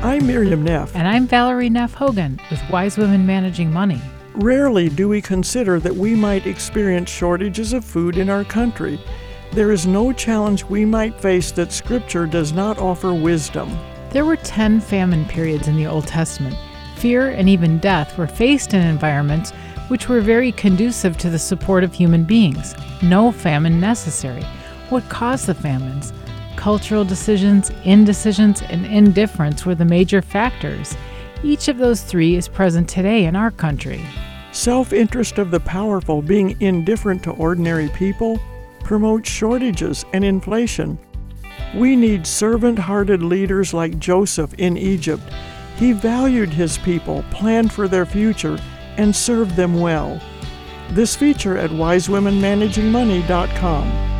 I'm Miriam Neff. And I'm Valerie Neff Hogan with Wise Women Managing Money. Rarely do we consider that we might experience shortages of food in our country. There is no challenge we might face that Scripture does not offer wisdom. There were 10 famine periods in the Old Testament. Fear and even death were faced in environments which were very conducive to the support of human beings. No famine necessary. What caused the famines? Cultural decisions, indecisions, and indifference were the major factors. Each of those three is present today in our country. Self-interest of the powerful being indifferent to ordinary people promotes shortages and inflation. We need servant-hearted leaders like Joseph in Egypt. He valued his people, planned for their future, and served them well. This feature at wisewomenmanagingmoney.com.